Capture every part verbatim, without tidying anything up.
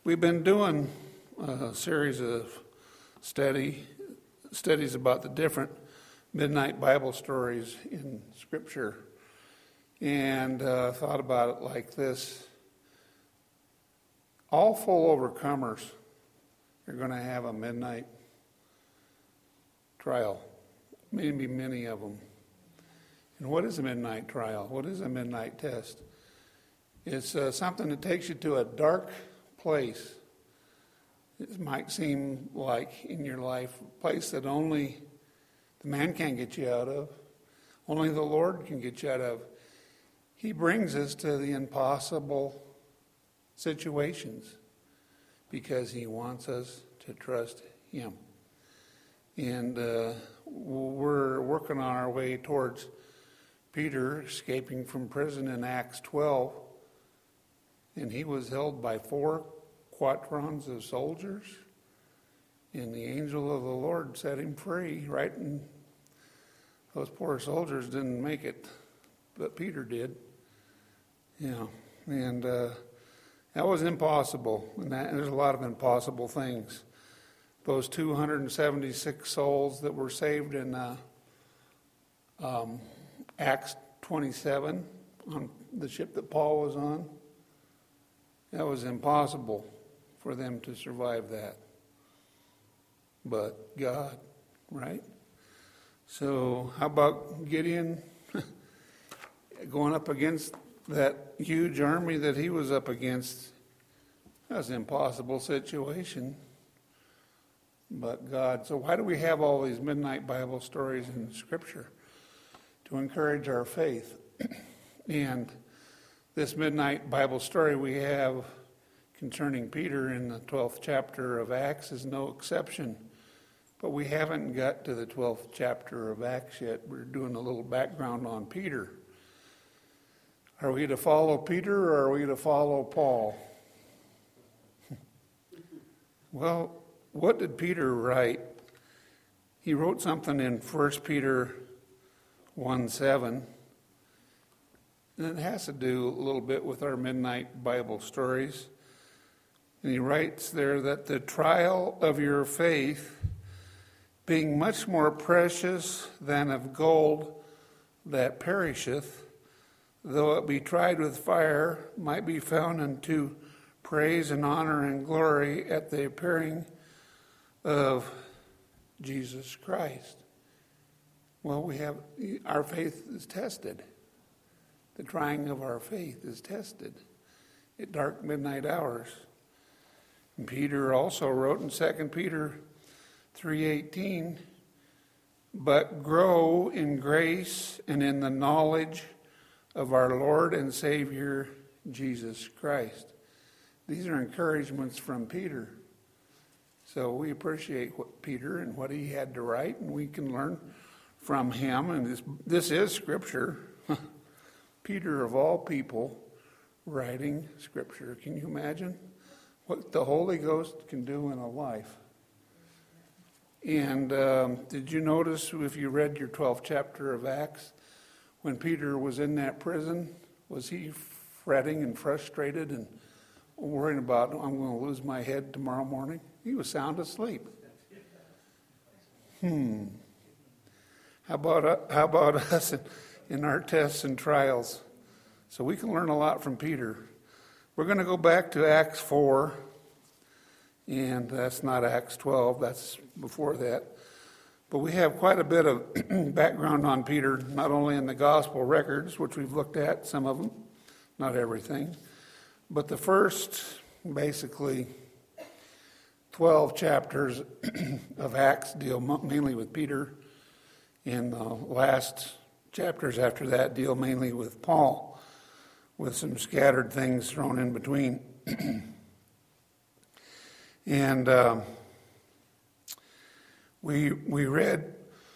We've been doing a series of study studies about the different midnight Bible stories in Scripture, and uh, thought about it like this. All full overcomers are going to have a midnight trial, maybe many of them. And what is a midnight trial? What is a midnight test? It's uh, something that takes you to a dark place. It might seem like in your life a place that only the man can't get you out of, only the Lord can get you out of. He brings us to the impossible situations because he wants us to trust him. And uh, we're working on our way towards Peter escaping from prison in Acts twelve. And he was held by four quaternions of soldiers. And the angel of the Lord set him free, right? And those poor soldiers didn't make it, but Peter did. Yeah, and uh, that was impossible. And, that, and there's a lot of impossible things. Those two hundred seventy-six souls that were saved in uh, um, Acts twenty-seven on the ship that Paul was on, that was impossible for them to survive that. But God, right? So how about Gideon going up against that huge army that he was up against? That was an impossible situation. But God, so why do we have all these midnight Bible stories in Scripture? To encourage our faith. And this midnight Bible story we have concerning Peter in the twelfth chapter of Acts is no exception. But we haven't got to the twelfth chapter of Acts yet. We're doing a little background on Peter. Are we to follow Peter or are we to follow Paul? Well, what did Peter write? He wrote something in First Peter one seven. And it has to do a little bit with our midnight Bible stories. And he writes there that the trial of your faith, being much more precious than of gold that perisheth, though it be tried with fire, might be found unto praise and honor and glory at the appearing of Jesus Christ. Well, we have, our faith is tested. The trying of our faith is tested at dark midnight hours. And Peter also wrote in Second Peter three eighteen, but grow in grace and in the knowledge of our Lord and Savior Jesus Christ. These are encouragements from Peter. So we appreciate what Peter and what he had to write, and we can learn from him. And this, this is Scripture. Peter, of all people, writing Scripture. Can you imagine what the Holy Ghost can do in a life? And um, did you notice, if you read your twelfth chapter of Acts, when Peter was in that prison, was he fretting and frustrated and worrying about, I'm going to lose my head tomorrow morning? He was sound asleep. Hmm. How about, uh, how about us in, in our tests and trials? So we can learn a lot from Peter. We're going to go back to Acts four, and that's not Acts twelve, that's before that. But we have quite a bit of background on Peter, not only in the gospel records, which we've looked at, some of them, not everything, but the first, basically, twelve chapters of Acts deal mainly with Peter, and the last chapters after that deal mainly with Paul, with some scattered things thrown in between. And um, we we read,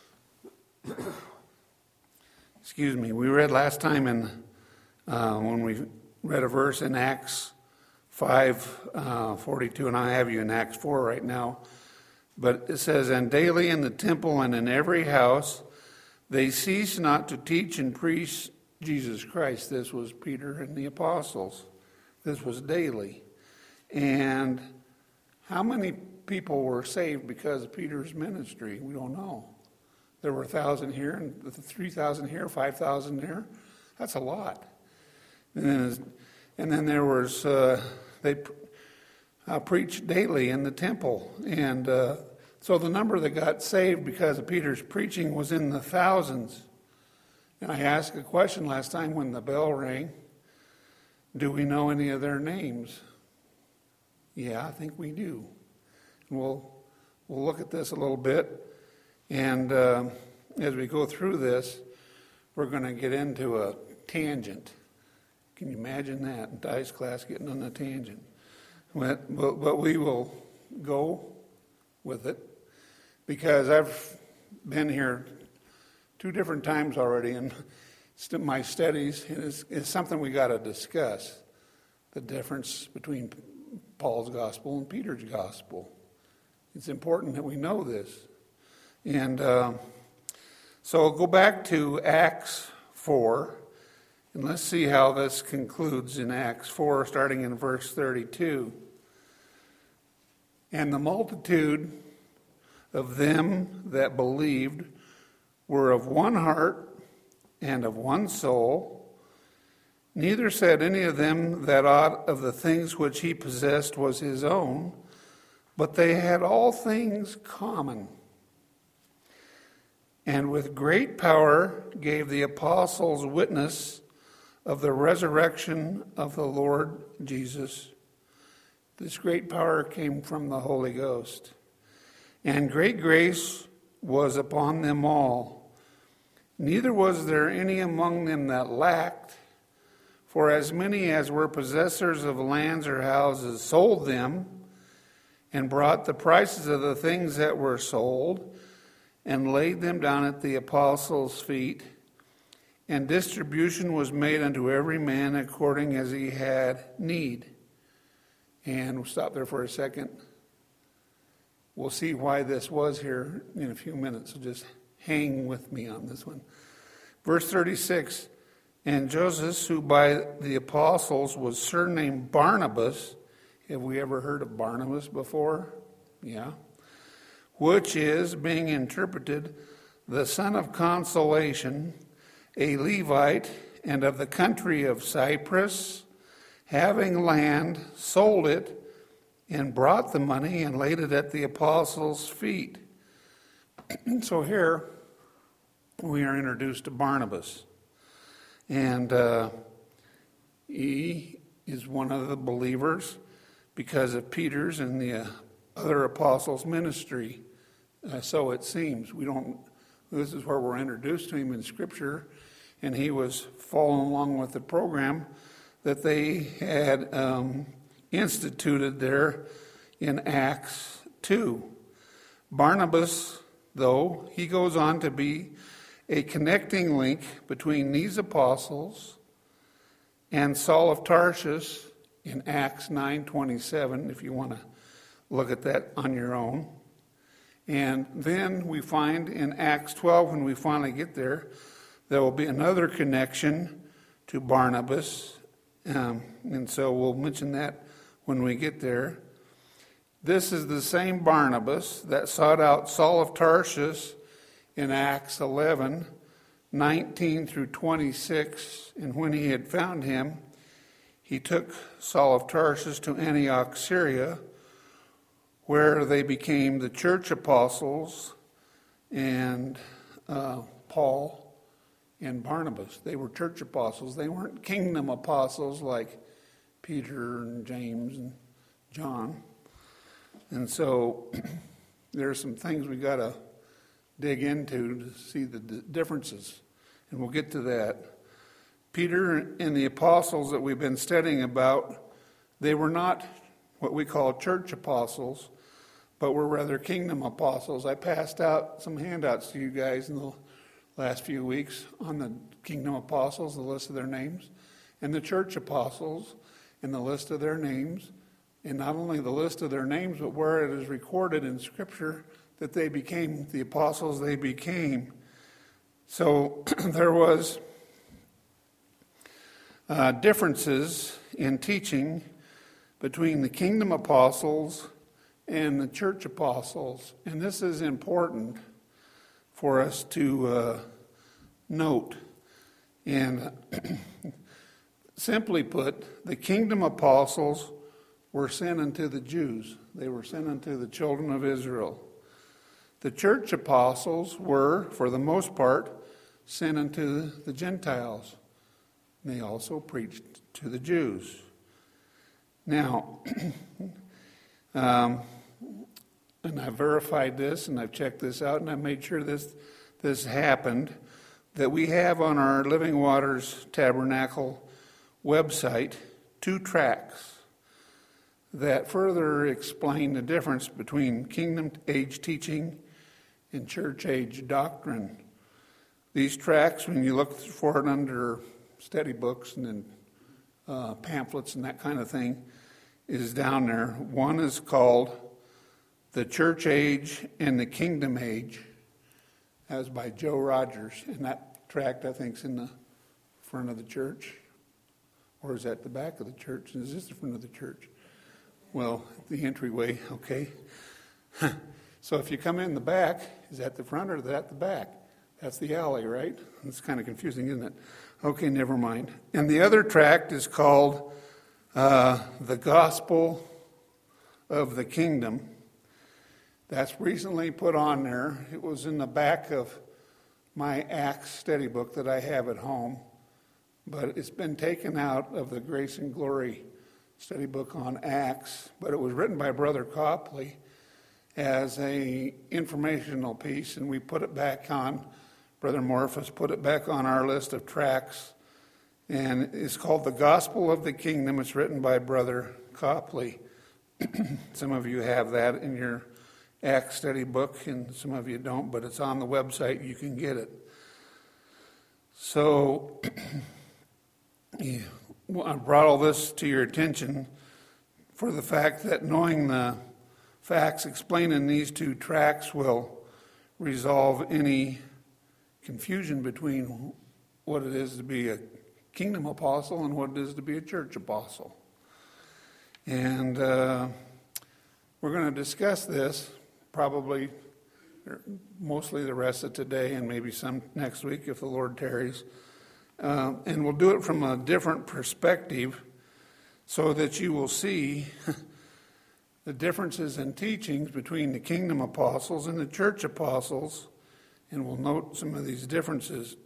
excuse me, we read last time in uh, when we read a verse in Acts five uh, forty-two, and I have you in Acts four right now. But it says, and daily in the temple and in every house they cease not to teach and preach Jesus Christ. This was Peter and the apostles. This was daily. And how many people were saved because of Peter's ministry? We don't know. There were a thousand here, and three thousand here, five thousand there. That's a lot. And then, and then there was uh, they uh, preached daily in the temple, and uh, so the number that got saved because of Peter's preaching was in the thousands. And I asked a question last time when the bell rang. Do we know any of their names? Yeah, I think we do. And we'll we'll look at this a little bit. And uh, as we go through this, we're going to get into a tangent. Can you imagine that? In Ty's class, getting on a tangent. But, but, but we will go with it because I've been here two different times already in my studies. And it's, it's something we got to discuss, the difference between Paul's gospel and Peter's gospel. It's important that we know this. And uh, so go back to Acts four, and let's see how this concludes in Acts four, starting in verse thirty-two. And the multitude of them that believed were of one heart and of one soul. Neither said any of them that aught of the things which he possessed was his own, but they had all things common. And with great power gave the apostles witness of the resurrection of the Lord Jesus. This great power came from the Holy Ghost. And great grace was upon them all. Neither was there any among them that lacked, for as many as were possessors of lands or houses sold them, and brought the prices of the things that were sold, and laid them down at the apostles' feet. And distribution was made unto every man according as he had need. And we'll stop there for a second. We'll see why this was here in a few minutes, so just hang with me on this one. Verse thirty-six, and Joseph, who by the apostles was surnamed Barnabas. Have we ever heard of Barnabas before? Yeah. Which is, being interpreted, the son of consolation, a Levite, and of the country of Cyprus, having land, sold it, and brought the money and laid it at the apostles' feet. So here we are introduced to Barnabas. And uh, he is one of the believers because of Peter's and the uh, other apostles' ministry. Uh, so it seems. We don't. This is where we're introduced to him in Scripture, and he was following along with the program that they had um, instituted there in Acts two. Barnabas, though, he goes on to be a connecting link between these apostles and Saul of Tarsus in Acts nine twenty-seven, if you want to look at that on your own. And then we find in Acts twelve, when we finally get there, there will be another connection to Barnabas. Um, and so we'll mention that when we get there. This is the same Barnabas that sought out Saul of Tarsus in Acts eleven, nineteen through twenty-six. And when he had found him, he took Saul of Tarsus to Antioch, Syria, where they became the church apostles and uh, Paul and Barnabas. They were church apostles. They weren't kingdom apostles like Peter and James and John. And so there are some things we got to dig into to see the d- differences. And we'll get to that. Peter and the apostles that we've been studying about, they were not what we call church apostles, but were rather kingdom apostles. I passed out some handouts to you guys in the last few weeks on the kingdom apostles, the list of their names, and the church apostles, and the list of their names, and not only the list of their names, but where it is recorded in Scripture that they became the apostles they became. So there was uh, differences in teaching between the kingdom apostles and the church apostles. And this is important for us to uh, note. And simply put, the kingdom apostles were sent unto the Jews. They were sent unto the children of Israel. The church apostles were, for the most part, sent unto the Gentiles. They also preached to the Jews. Now, um, and I've verified this, and I've checked this out, and I've made sure this this happened, that we have on our Living Waters Tabernacle website two tracts that further explain the difference between kingdom age teaching and church age doctrine. These tracts, when you look for it under study books and then uh, pamphlets and that kind of thing, is down there. One is called The Church Age and the Kingdom Age. That was by Joe Rogers. And that tract, I think, is in the front of the church. Or is that the back of the church? Is this the front of the church? Well, the entryway, okay. So if you come in the back, is that the front or is that the back? That's the alley, right? It's kind of confusing, isn't it? Okay, never mind. And the other tract is called uh, The Gospel of the Kingdom. That's recently put on there. It was in the back of my Acts study book that I have at home, but it's been taken out of the Grace and Glory study book on Acts, but it was written by Brother Copley as a informational piece, and we put it back on, Brother Morphus put it back on our list of tracts, and it's called The Gospel of the Kingdom. It's written by Brother Copley. Some of you have that in your Acts study book, and some of you don't, but it's on the website. You can get it. So, yeah. Well, I brought all this to your attention for the fact that knowing the facts explained in these two tracts will resolve any confusion between what it is to be a kingdom apostle and what it is to be a church apostle. And uh, we're going to discuss this probably mostly the rest of today and maybe some next week if the Lord tarries. Uh, and we'll do it from a different perspective so that you will see the differences in teachings between the kingdom apostles and the church apostles, and we'll note some of these differences.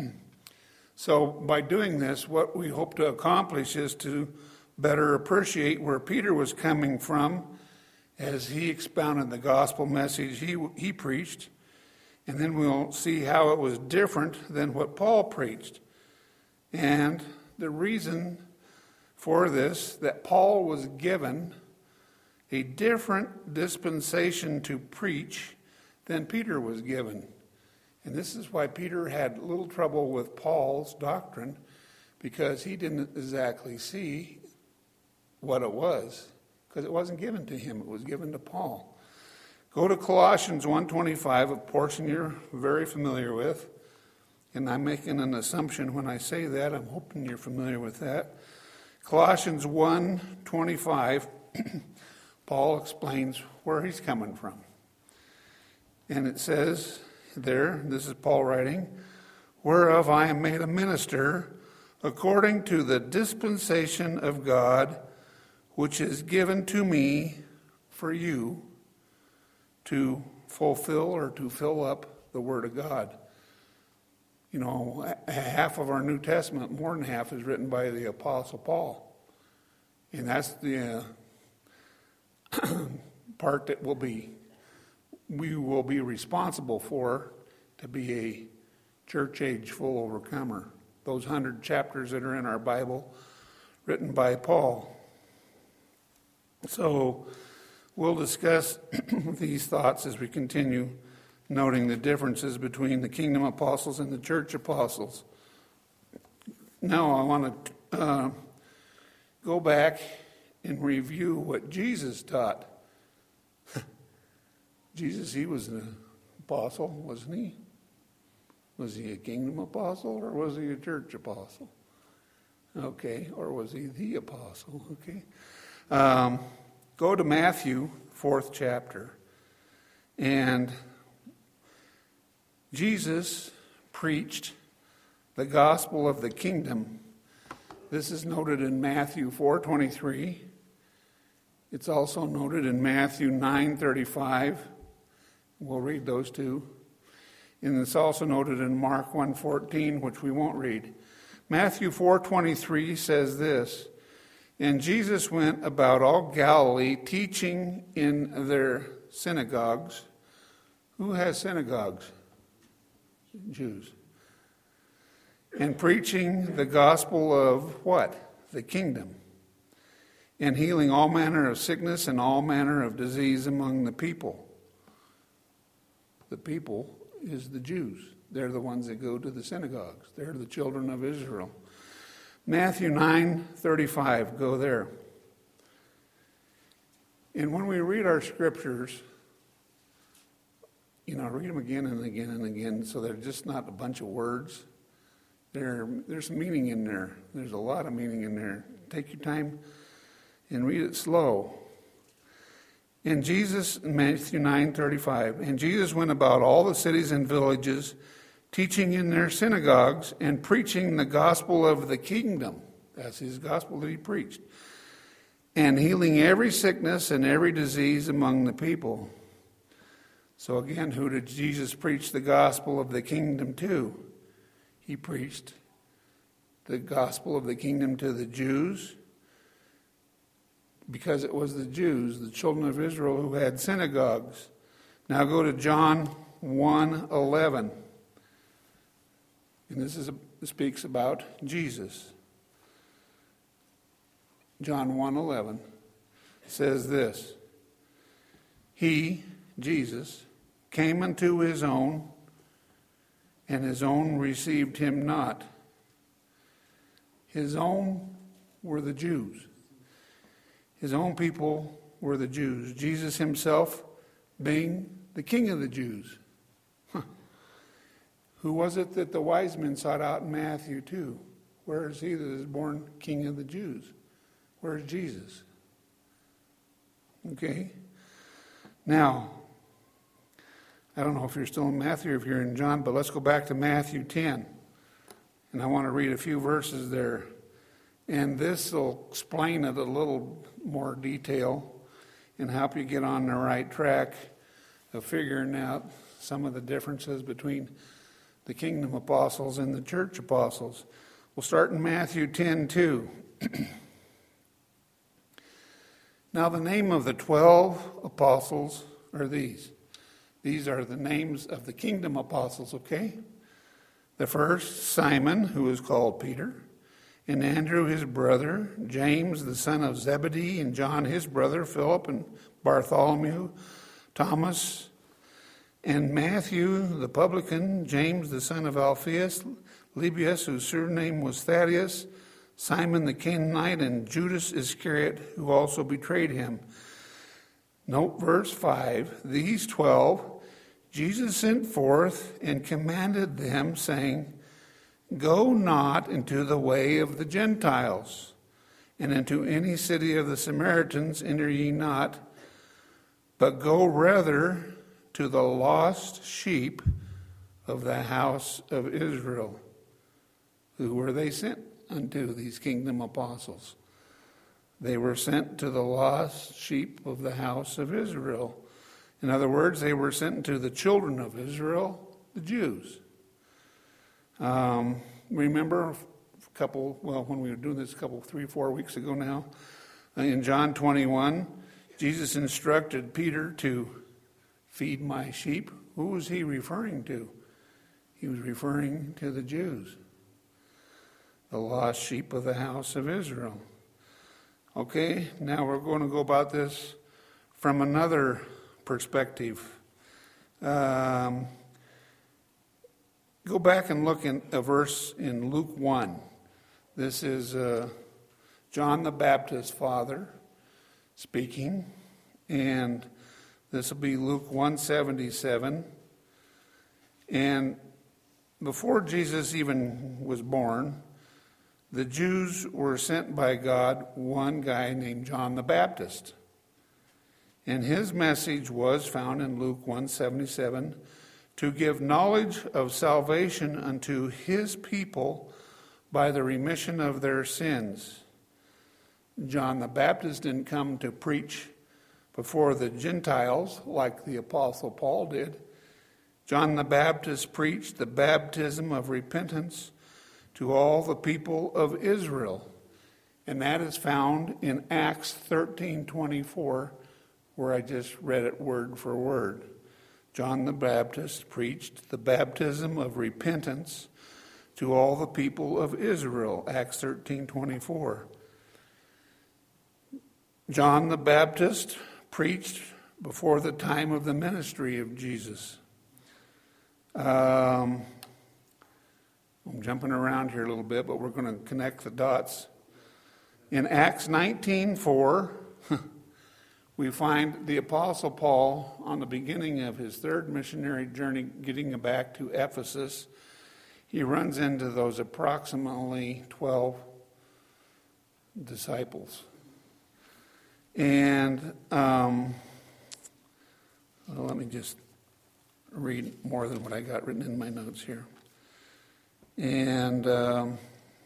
So by doing this, what we hope to accomplish is to better appreciate where Peter was coming from as he expounded the gospel message he, he preached, and then we'll see how it was different than what Paul preached. And the reason for this, that Paul was given a different dispensation to preach than Peter was given. And this is why Peter had little trouble with Paul's doctrine, because he didn't exactly see what it was, because it wasn't given to him, it was given to Paul. Go to Colossians one twenty-five, a portion you're very familiar with. And I'm making an assumption when I say that. I'm hoping you're familiar with that. Colossians one twenty-five, Paul explains where he's coming from. And it says there, this is Paul writing, whereof I am made a minister according to the dispensation of God, which is given to me for you to fulfill or to fill up the Word of God. You know, half of our New Testament, more than half, is written by the Apostle Paul. And that's the uh, part that will be, we will be responsible for to be a church age full overcomer. Those hundred chapters that are in our Bible, written by Paul. So we'll discuss these thoughts as we continue noting the differences between the kingdom apostles and the church apostles. Now I want to uh, go back and review what Jesus taught. Jesus, he was an apostle, wasn't he? Was he a kingdom apostle or was he a church apostle? Okay, or was he the apostle? Okay. Um, go to Matthew, fourth chapter. And Jesus preached the gospel of the kingdom. This is noted in Matthew four twenty-three. It's also noted in Matthew nine thirty-five. We'll read those two. And it's also noted in Mark one fourteen, which we won't read. Matthew four twenty-three says this, "And Jesus went about all Galilee, teaching in their synagogues." Who has synagogues? Jews. "And preaching the gospel of" what? The kingdom. "And healing all manner of sickness and all manner of disease among the people." The people is the Jews. They're the ones that go to the synagogues. They're the children of Israel. Matthew nine thirty-five, go there. And when we read our scriptures, you know, read them again and again and again, so they're just not a bunch of words. There, there's meaning in there. There's a lot of meaning in there. Take your time and read it slow. And Jesus, Matthew nine thirty-five, "And Jesus went about all the cities and villages, teaching in their synagogues and preaching the gospel of the kingdom." That's his gospel that he preached. "And healing every sickness and every disease among the people." So again, who did Jesus preach the gospel of the kingdom to? He preached the gospel of the kingdom to the Jews, because it was the Jews, the children of Israel, who had synagogues. Now go to John one eleven. And this is this speaks about Jesus. John one eleven says this, "He," Jesus, "came unto his own, and his own received him not." His own were the Jews. His own people were the Jews. Jesus himself being the King of the Jews. Huh. Who was it that the wise men sought out in Matthew two? Where is he that is born King of the Jews? Where is Jesus? Okay. Now, I don't know if you're still in Matthew or if you're in John, but let's go back to Matthew ten. And I want to read a few verses there. And this will explain it a little more detail and help you get on the right track of figuring out some of the differences between the kingdom apostles and the church apostles. We'll start in Matthew ten two. "Now the name of the twelve apostles are these." These are the names of the kingdom apostles, okay? "The first, Simon, who is called Peter, and Andrew his brother, James the son of Zebedee, and John his brother, Philip and Bartholomew, Thomas, and Matthew the publican, James the son of Alphaeus, Lebbaeus, whose surname was Thaddeus, Simon the Canaanite, and Judas Iscariot, who also betrayed him." Note verse five. "These twelve Jesus sent forth and commanded them, saying, Go not into the way of the Gentiles, and into any city of the Samaritans enter ye not, but go rather to the lost sheep of the house of Israel." Who were they sent unto, these kingdom apostles? They were sent to the lost sheep of the house of Israel. In other words, they were sent to the children of Israel, the Jews. Um, remember a couple, well, when we were doing this a couple, three, four weeks ago now, in John twenty-one, Jesus instructed Peter to feed my sheep. Who was he referring to? He was referring to the Jews, the lost sheep of the house of Israel. Okay, now we're going to go about this from another perspective. Um, go back and look at a verse in Luke one. This is uh, John the Baptist's father speaking, and this will be Luke one seventy-seven. And before Jesus even was born, the Jews were sent by God one guy named John the Baptist. And his message was found in Luke one seventy-seven, to give knowledge of salvation unto his people by the remission of their sins. John the Baptist didn't come to preach before the Gentiles like the Apostle Paul did. John the Baptist preached the baptism of repentance to all the people of Israel. And that is found in Acts thirteen twenty-four, where I just read it word for word. John the Baptist preached the baptism of repentance to all the people of Israel, Acts thirteen twenty-four. John the Baptist preached before the time of the ministry of Jesus. Um, I'm jumping around here a little bit, but we're going to connect the dots. In Acts nineteen four, we find the Apostle Paul on the beginning of his third missionary journey getting back to Ephesus. He runs into those approximately twelve disciples. And um, well, let me just read more than what I got written in my notes here. And um,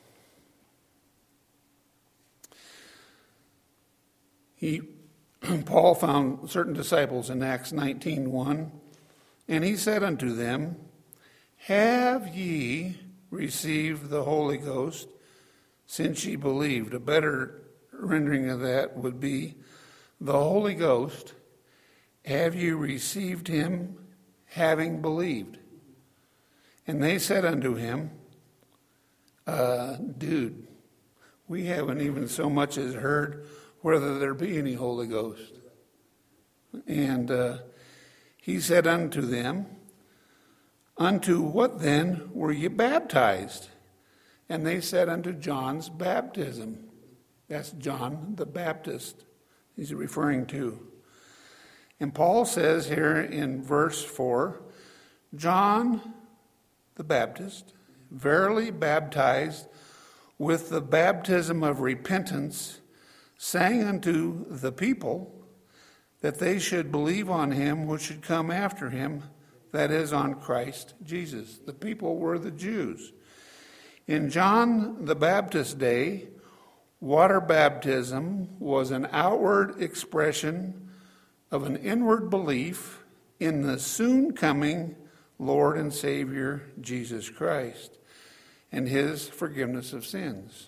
he, Paul found certain disciples in Acts nineteen one, and he said unto them, Have ye received the Holy Ghost since ye believed? A better rendering of that would be, the Holy Ghost, have you received him having believed? And they said unto him, uh, dude, we haven't even so much as heard whether there be any Holy Ghost. And uh, he said unto them, Unto what then were ye baptized? And they said, Unto John's baptism. That's John the Baptist he's referring to. And Paul says here in verse four, John the Baptist verily baptized with the baptism of repentance, saying unto the people that they should believe on him which should come after him, that is, on Christ Jesus. The people were the Jews. In John the Baptist's day, water baptism was an outward expression of an inward belief in the soon coming Lord and Savior Jesus Christ and his forgiveness of sins.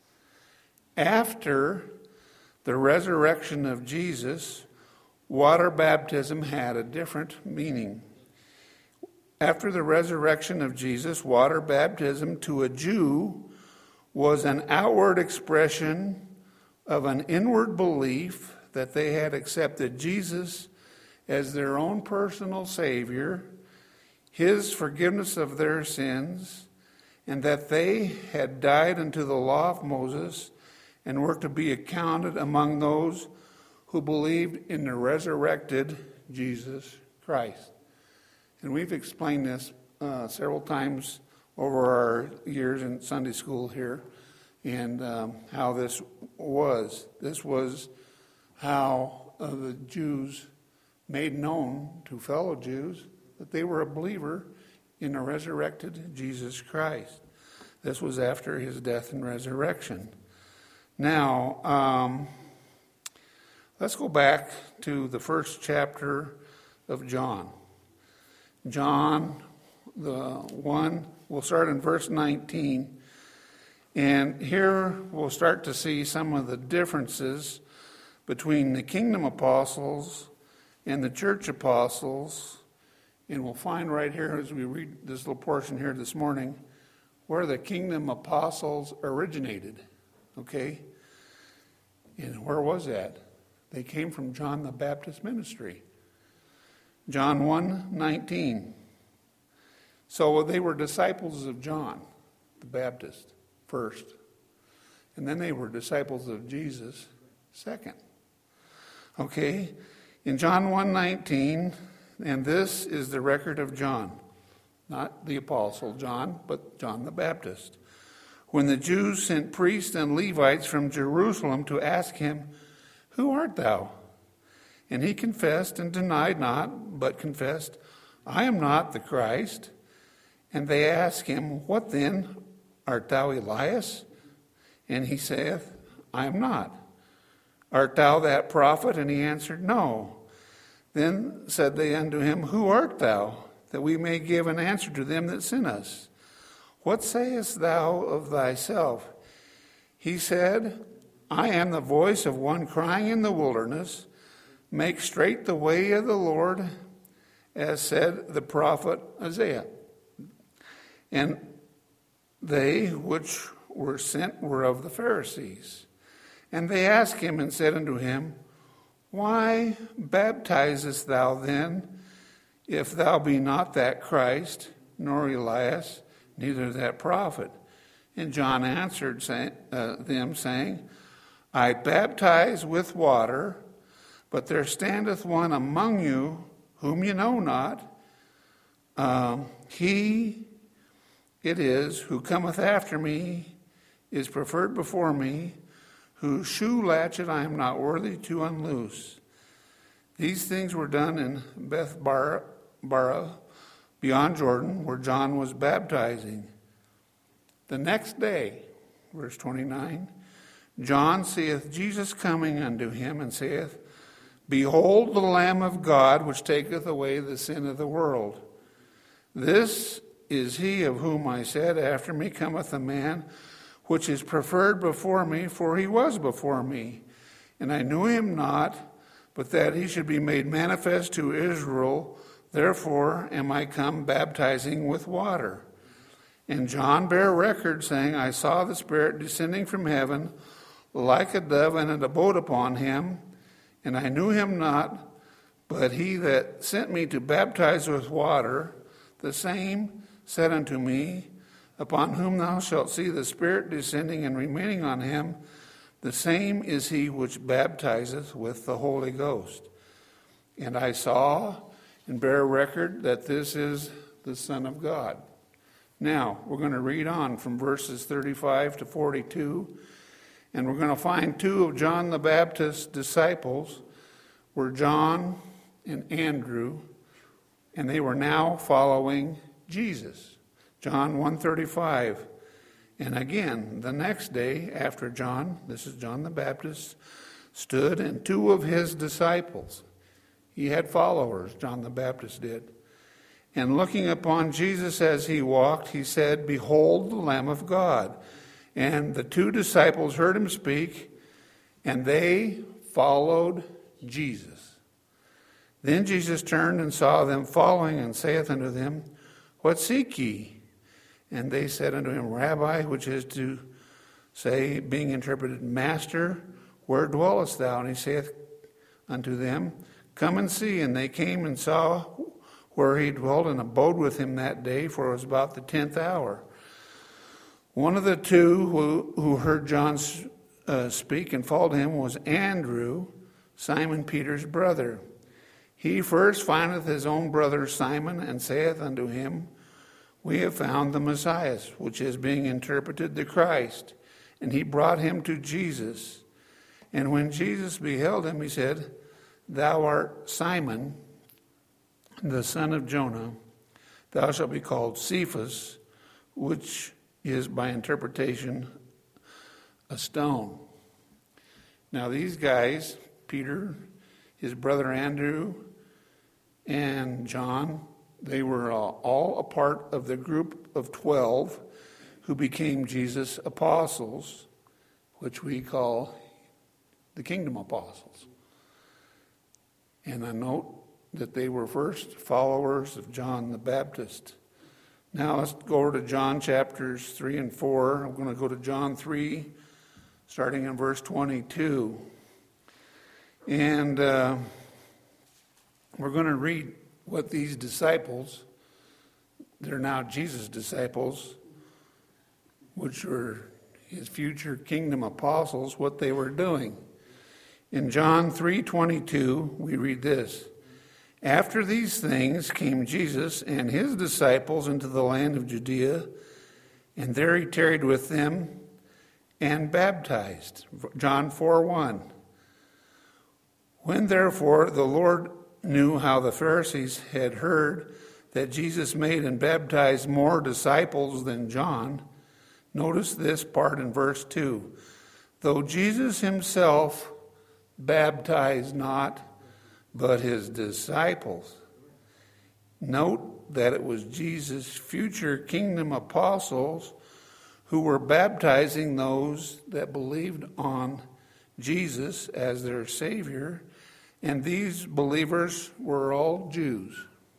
After the resurrection of Jesus, water baptism had a different meaning. After the resurrection of Jesus, water baptism to a Jew was an outward expression of an inward belief that they had accepted Jesus as their own personal Savior, his forgiveness of their sins, and that they had died unto the law of Moses and were to be accounted among those who believed in the resurrected Jesus Christ. And we've explained this uh, several times over our years in Sunday school here, and um, how this was. This was how uh, the Jews made known to fellow Jews that they were a believer in the resurrected Jesus Christ. This was after his death and resurrection. Now, um, let's go back to the first chapter of John. John, the one, we'll start in verse nineteen. And here we'll start to see some of the differences between the kingdom apostles and the church apostles. And we'll find right here as we read this little portion here this morning where the kingdom apostles originated. Okay? And where was that? They came from John the Baptist ministry. John one nineteen. So they were disciples of John the Baptist first. And then they were disciples of Jesus second. Okay? In John one nineteen, and this is the record of John. Not the apostle John, but John the Baptist. when the Jews sent priests and Levites from Jerusalem to ask him, "Who art thou?" And he confessed and denied not, but confessed, "I am not the Christ." And they asked him, "What then? Art thou Elias?" And he saith, "I am not." "Art thou that prophet?" And he answered, "No." Then said they unto him, "Who art thou? That we may give an answer to them that sent us. What sayest thou of thyself?" He said, "I am the voice of one crying in the wilderness, make straight the way of the Lord, as said the prophet Isaiah." And they which were sent were of the Pharisees. And they asked him and said unto him, "Why baptizest thou then, if thou be not that Christ, nor Elias, neither that prophet?" And John answered say, uh, them, saying, "I baptize with water, but there standeth one among you whom ye know not. Um, he it is who cometh after me is preferred before me, whose shoe latchet I am not worthy to unloose." These things were done in Bethbara, beyond Jordan, where John was baptizing. The next day, verse twenty-nine, John seeth Jesus coming unto him, and saith, "Behold the Lamb of God, which taketh away the sin of the world. This is he of whom I said, After me cometh a man, which is preferred before me, for he was before me. And I knew him not, but that he should be made manifest to Israel. Therefore am I come baptizing with water." And John bare record, saying, "I saw the Spirit descending from heaven, like a dove, and it abode upon him. And I knew him not, but he that sent me to baptize with water, the same said unto me, Upon whom thou shalt see the Spirit descending and remaining on him, the same is he which baptizeth with the Holy Ghost. And I saw and bear record that this is the Son of God." Now, we're going to read on from verses thirty-five to forty-two, and we're going to find two of John the Baptist's disciples were John and Andrew, and they were now following Jesus. John one thirty-five. "And again, the next day after John," this is John the Baptist, "stood and two of his disciples." He had followers, John the Baptist did. "And looking upon Jesus as he walked, he said, Behold the Lamb of God. And the two disciples heard him speak, and they followed Jesus. Then Jesus turned and saw them following, and saith unto them, What seek ye? And they said unto him, Rabbi, which is to say, being interpreted, Master, where dwellest thou? And he saith unto them, Come and see. And they came and saw where he dwelt, and abode with him that day, for it was about the tenth hour. One of the two who, who heard John uh, speak and followed him was Andrew, Simon Peter's brother. He first findeth his own brother Simon, and saith unto him, We have found the Messiah, which is being interpreted the Christ. And he brought him to Jesus. And when Jesus beheld him, he said, Thou art Simon, the son of Jonah. Thou shalt be called Cephas, which is by interpretation a stone. Now these guys, Peter, his brother Andrew, and John, they were all a part of the group of twelve who became Jesus' apostles, which we call the kingdom apostles. And I note that they were first followers of John the Baptist. Now let's go over to John chapters three and four. I'm going to go to John three, starting in verse twenty-two. And uh, we're going to read what these disciples, they're now Jesus' disciples, which were his future kingdom apostles, what they were doing. In John three twenty-two, we read this. After these things came Jesus and his disciples into the land of Judea And there he tarried with them and baptized. John four one. When therefore the Lord knew how the Pharisees had heard that Jesus made and baptized more disciples than John, notice this part in verse two. Though Jesus himself baptized not, but his disciples. Note that it was Jesus' future kingdom apostles who were baptizing those that believed on Jesus as their Savior, and these believers were all Jews.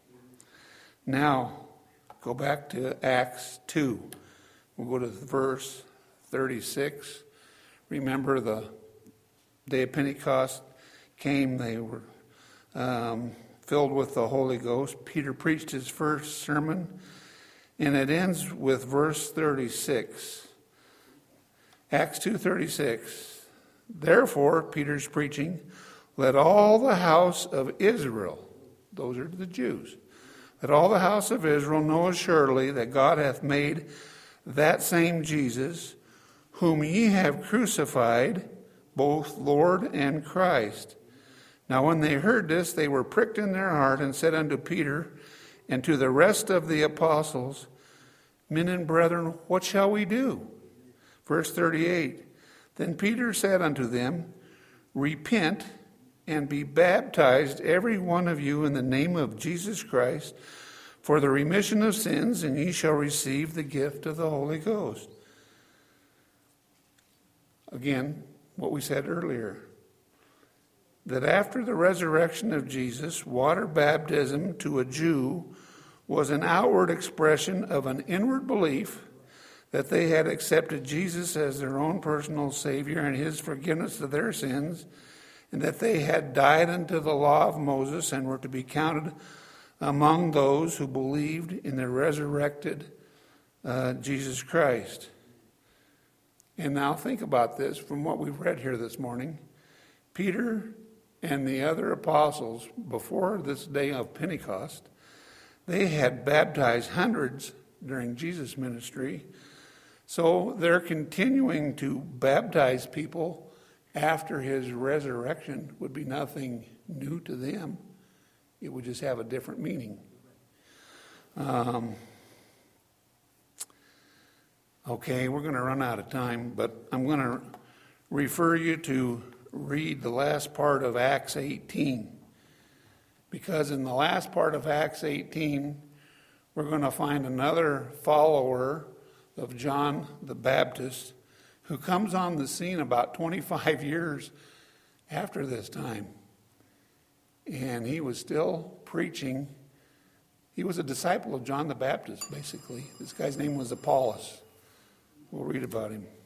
Now, go back to Acts two. We'll go to verse thirty-six. Remember, the day of Pentecost came, they were um, filled with the Holy Ghost. Peter preached his first sermon, and it ends with verse thirty-six. Acts two thirty-six. Therefore, Peter's preaching, let all the house of Israel, those are the Jews, let all the house of Israel know assuredly that God hath made that same Jesus, whom ye have crucified, both Lord and Christ. Now when they heard this, they were pricked in their heart, and said unto Peter and to the rest of the apostles, Men and brethren, what shall we do? Verse thirty-eight. Then Peter said unto them, Repent and be baptized every one of you in the name of Jesus Christ for the remission of sins, and ye shall receive the gift of the Holy Ghost. Again, what we said earlier, that after the resurrection of Jesus, water baptism to a Jew was an outward expression of an inward belief that they had accepted Jesus as their own personal Savior and his forgiveness of their sins, and that they had died unto the law of Moses and were to be counted among those who believed in the resurrected uh, Jesus Christ. And now think about this from what we've read here this morning. Peter and the other apostles, before this day of Pentecost, they had baptized hundreds during Jesus' ministry. So they're continuing to baptize people after his resurrection. Would be nothing new to them. It would just have a different meaning. Um, okay, we're going to run out of time, but I'm going to refer you to read the last part of Acts eighteen. Because in the last part of Acts eighteen, we're going to find another follower of John the Baptist who comes on the scene about twenty-five years after this time. And he was still preaching. He was a disciple of John the Baptist, basically. This guy's name was Apollos. We'll read about him.